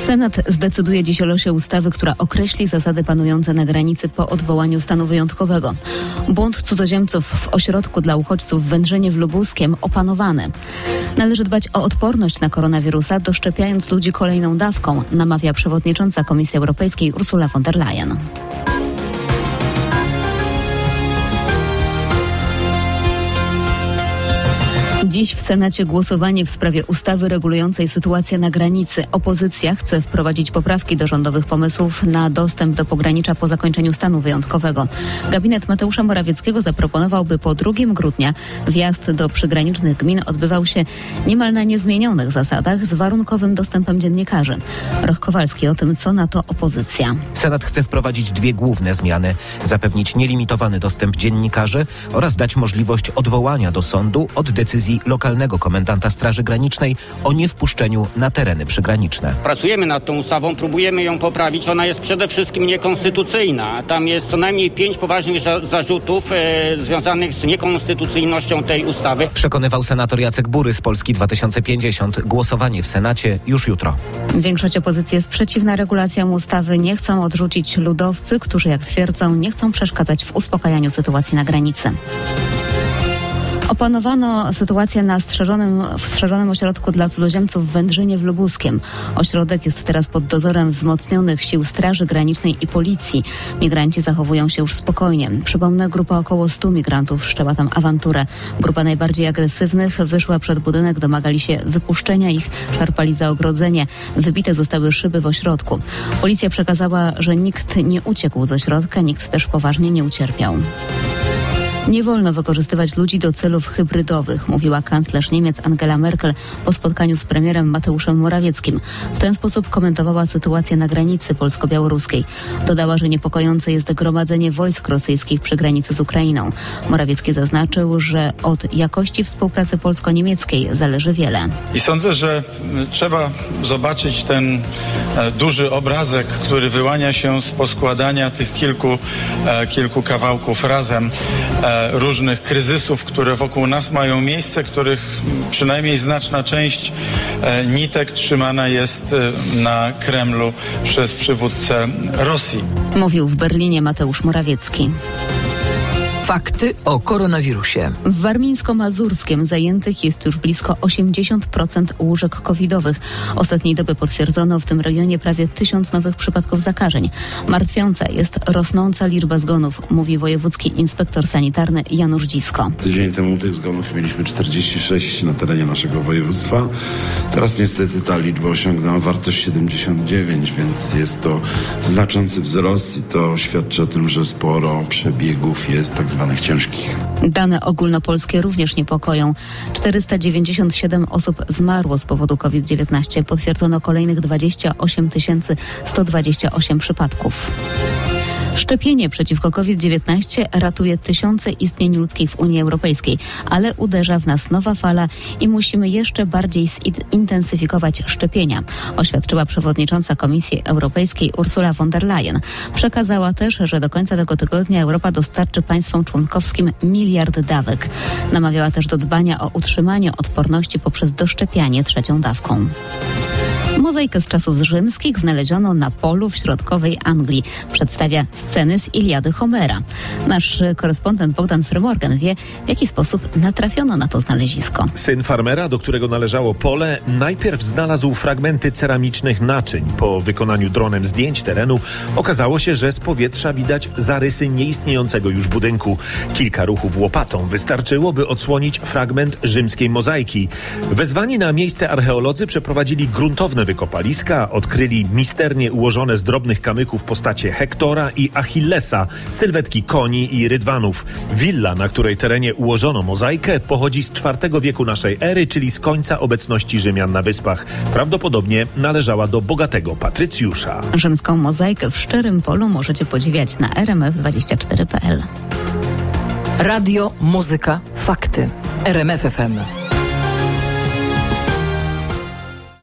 Senat zdecyduje dziś o losie ustawy, która określi zasady panujące na granicy po odwołaniu stanu wyjątkowego. Bunt cudzoziemców w ośrodku dla uchodźców w Wędrzynie w Lubuskiem opanowany. Należy dbać o odporność na koronawirusa, doszczepiając ludzi kolejną dawką, namawia przewodnicząca Komisji Europejskiej Ursula von der Leyen. Dziś w Senacie głosowanie w sprawie ustawy regulującej sytuację na granicy. Opozycja chce wprowadzić poprawki do rządowych pomysłów na dostęp do pogranicza po zakończeniu stanu wyjątkowego. Gabinet Mateusza Morawieckiego zaproponował, by po 2 grudnia wjazd do przygranicznych gmin odbywał się niemal na niezmienionych zasadach z warunkowym dostępem dziennikarzy. Roch Kowalski o tym, co na to opozycja. Senat chce wprowadzić 2 główne zmiany. Zapewnić nielimitowany dostęp dziennikarzy oraz dać możliwość odwołania do sądu od decyzji lokalnego komendanta Straży Granicznej o niewpuszczeniu na tereny przygraniczne. Pracujemy nad tą ustawą, próbujemy ją poprawić. Ona jest przede wszystkim niekonstytucyjna. Tam jest co najmniej 5 poważnych zarzutów związanych z niekonstytucyjnością tej ustawy. Przekonywał senator Jacek Bury z Polski 2050. Głosowanie w Senacie już jutro. Większość opozycji jest przeciwna regulacjom ustawy. Nie chcą odrzucić ludowcy, którzy, jak twierdzą, nie chcą przeszkadzać w uspokajaniu sytuacji na granicy. Opanowano sytuację na strzeżonym ośrodku dla cudzoziemców w Wędrzynie w Lubuskiem. Ośrodek jest teraz pod dozorem wzmocnionych sił Straży Granicznej i Policji. Migranci zachowują się już spokojnie. Przypomnę, grupa około 100 migrantów wszczęła tam awanturę. Grupa najbardziej agresywnych wyszła przed budynek, domagali się wypuszczenia ich, szarpali za ogrodzenie. Wybite zostały szyby w ośrodku. Policja przekazała, że nikt nie uciekł z ośrodka, nikt też poważnie nie ucierpiał. Nie wolno wykorzystywać ludzi do celów hybrydowych, mówiła kanclerz Niemiec Angela Merkel po spotkaniu z premierem Mateuszem Morawieckim. W ten sposób komentowała sytuację na granicy polsko-białoruskiej. Dodała, że niepokojące jest gromadzenie wojsk rosyjskich przy granicy z Ukrainą. Morawiecki zaznaczył, że od jakości współpracy polsko-niemieckiej zależy wiele. I sądzę, że trzeba zobaczyć ten duży obrazek, który wyłania się z poskładania tych kilku kawałków razem. Różnych kryzysów, które wokół nas mają miejsce, których przynajmniej znaczna część nitek trzymana jest na Kremlu przez przywódcę Rosji. Mówił w Berlinie Mateusz Morawiecki. Fakty o koronawirusie. W Warmińsko-Mazurskiem zajętych jest już blisko 80% łóżek covidowych. Ostatniej doby potwierdzono w tym rejonie prawie 1000 nowych przypadków zakażeń. Martwiąca jest rosnąca liczba zgonów, mówi wojewódzki inspektor sanitarny Janusz Dzisko. Tydzień temu tych zgonów mieliśmy 46 na terenie naszego województwa. Teraz niestety ta liczba osiągnęła wartość 79, więc jest to znaczący wzrost i to świadczy o tym, że sporo przebiegów jest tak zwanych ciężkich. Dane ogólnopolskie również niepokoją. 497 osób zmarło z powodu COVID-19. Potwierdzono kolejnych 28 128 przypadków. Szczepienie przeciwko COVID-19 ratuje tysiące istnień ludzkich w Unii Europejskiej, ale uderza w nas nowa fala i musimy jeszcze bardziej zintensyfikować szczepienia, oświadczyła przewodnicząca Komisji Europejskiej Ursula von der Leyen. Przekazała też, że do końca tego tygodnia Europa dostarczy państwom członkowskim 1 miliard dawek. Namawiała też do dbania o utrzymanie odporności poprzez doszczepianie 3. dawką. Mozaikę z czasów rzymskich znaleziono na polu w środkowej Anglii. Przedstawia sceny z Iliady Homera. Nasz korespondent Bogdan Frymorgan wie, w jaki sposób natrafiono na to znalezisko. Syn farmera, do którego należało pole, najpierw znalazł fragmenty ceramicznych naczyń. Po wykonaniu dronem zdjęć terenu okazało się, że z powietrza widać zarysy nieistniejącego już budynku. Kilka ruchów łopatą wystarczyło, by odsłonić fragment rzymskiej mozaiki. Wezwani na miejsce archeolodzy przeprowadzili gruntowne wykopaliska, odkryli misternie ułożone z drobnych kamyków postacie Hektora i Achillesa, sylwetki koni i rydwanów. Willa, na której terenie ułożono mozaikę, pochodzi z IV wieku naszej ery, czyli z końca obecności Rzymian na Wyspach. Prawdopodobnie należała do bogatego patrycjusza. Rzymską mozaikę w Szczerym Polu możecie podziwiać na rmf24.pl. Radio, muzyka, fakty. RMF FM.